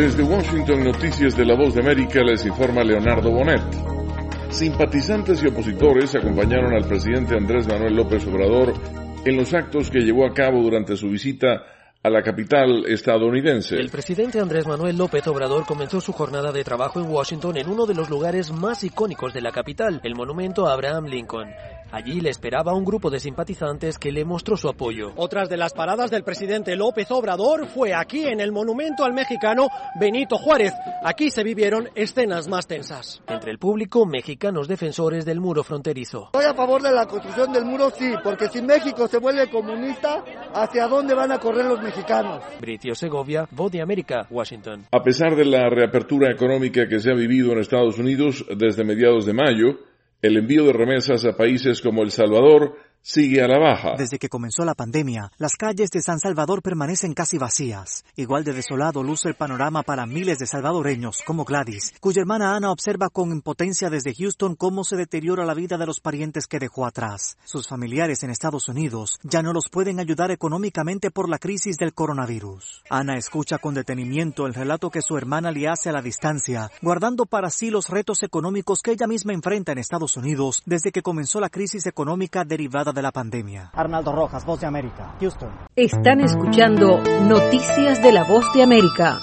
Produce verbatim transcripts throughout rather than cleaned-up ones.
Desde Washington, Noticias de la Voz de América, les informa Leonardo Bonet. Simpatizantes y opositores acompañaron al presidente Andrés Manuel López Obrador en los actos que llevó a cabo durante su visita a la capital estadounidense. El presidente Andrés Manuel López Obrador comenzó su jornada de trabajo en Washington en uno de los lugares más icónicos de la capital, el monumento a Abraham Lincoln. Allí le esperaba un grupo de simpatizantes que le mostró su apoyo. Otras de las paradas del presidente López Obrador fue aquí en el monumento al mexicano Benito Juárez. Aquí se vivieron escenas más tensas. Entre el público, mexicanos defensores del muro fronterizo. Estoy a favor de la construcción del muro, sí, porque si México se vuelve comunista, ¿hacia dónde van a correr los mexicanos? Britio Segovia, Voz de América, Washington. A pesar de la reapertura económica que se ha vivido en Estados Unidos desde mediados de mayo, el envío de remesas a países como El Salvador sigue a la baja. Desde que comenzó la pandemia, las calles de San Salvador permanecen casi vacías. Igual de desolado luce el panorama para miles de salvadoreños, como Gladys, cuya hermana Ana observa con impotencia desde Houston cómo se deteriora la vida de los parientes que dejó atrás. Sus familiares en Estados Unidos ya no los pueden ayudar económicamente por la crisis del coronavirus. Ana escucha con detenimiento el relato que su hermana le hace a la distancia, guardando para sí los retos económicos que ella misma enfrenta en Estados Unidos desde que comenzó la crisis económica derivada de la pandemia. Arnaldo Rojas, Voz de América, Houston. Están escuchando Noticias de la Voz de América.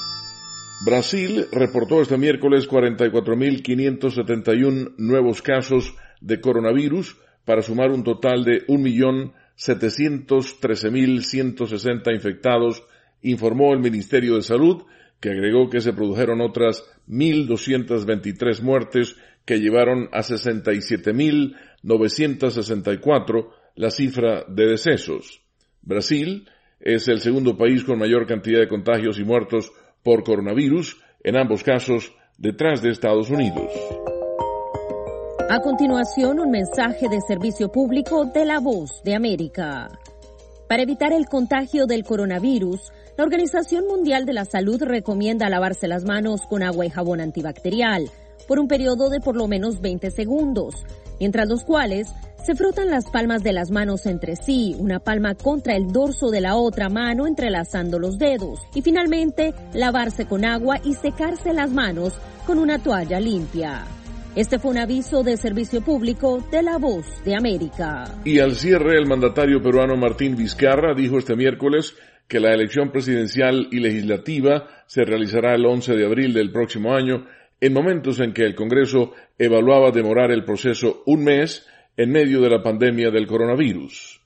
Brasil reportó este miércoles cuarenta y cuatro mil quinientos setenta y uno nuevos casos de coronavirus para sumar un total de un millón setecientos trece mil ciento sesenta infectados, informó el Ministerio de Salud, que agregó que se produjeron otras mil doscientas veintitrés muertes que llevaron a sesenta y siete mil novecientos sesenta y cuatro la cifra de decesos. Brasil es el segundo país con mayor cantidad de contagios y muertos por coronavirus, en ambos casos detrás de Estados Unidos. A continuación, un mensaje de servicio público de la Voz de América. Para evitar el contagio del coronavirus, la Organización Mundial de la Salud recomienda lavarse las manos con agua y jabón antibacterial por un periodo de por lo menos veinte segundos, mientras los cuales se frotan las palmas de las manos entre sí, una palma contra el dorso de la otra mano entrelazando los dedos, y finalmente lavarse con agua y secarse las manos con una toalla limpia. Este fue un aviso de servicio público de la Voz de América. Y al cierre, el mandatario peruano Martín Vizcarra dijo este miércoles que la elección presidencial y legislativa se realizará el once de abril del próximo año, en momentos en que el Congreso evaluaba demorar el proceso un mes en medio de la pandemia del coronavirus.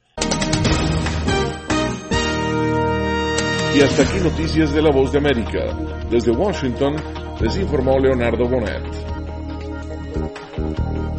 Y hasta aquí Noticias de la Voz de América. Desde Washington les informó Leonardo Bonet.